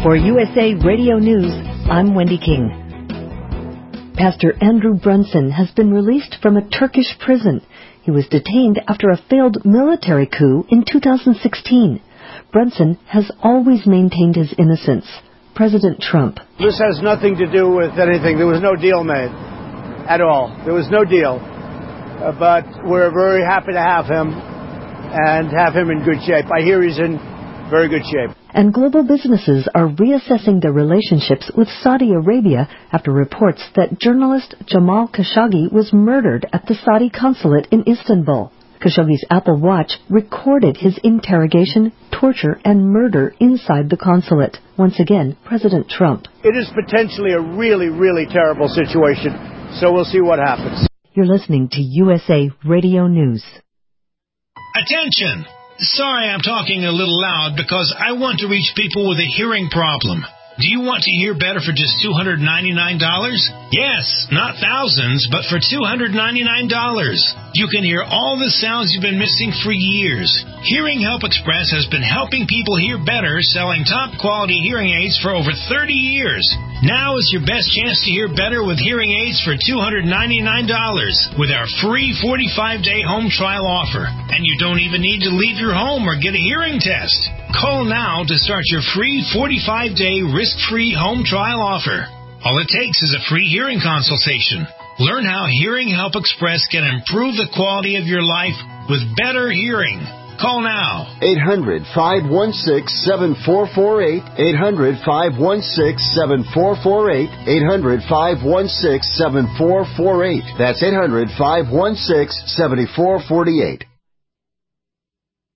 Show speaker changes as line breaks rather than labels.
For USA Radio News, I'm Wendy King. Pastor Andrew Brunson has been released from a Turkish prison. He was detained after a failed military coup in 2016. Brunson has always maintained his innocence. President Trump.
This has nothing to do with anything. There was no deal made at all. There was no deal. But we're very happy to have him and have him in good shape. I hear he's in very good shape.
And global businesses are reassessing their relationships with Saudi Arabia after reports that journalist Jamal Khashoggi was murdered at the Saudi consulate in Istanbul. Khashoggi's Apple Watch recorded his interrogation, torture, and murder inside the consulate. Once again, President Trump.
It is potentially a really, really terrible situation, so we'll see what happens.
You're listening to USA Radio News.
Attention! Sorry I'm talking a little loud because I want to reach people with a hearing problem. Do you want to hear better for just $299? Yes, not thousands, but for $299. You can hear all the sounds you've been missing for years. Hearing Help Express has been helping people hear better, selling top-quality hearing aids for over 30 years. Now is your best chance to hear better with hearing aids for $299 with our free 45-day home trial offer. And you don't even need to leave your home or get a hearing test. Call now to start your free 45-day risk-free home trial offer. All it takes is a free hearing consultation. Learn how Hearing Help Express can improve the quality of your life with better hearing. Call now.
800-516-7448. 800-516-7448. 800-516-7448. That's 800-516-7448.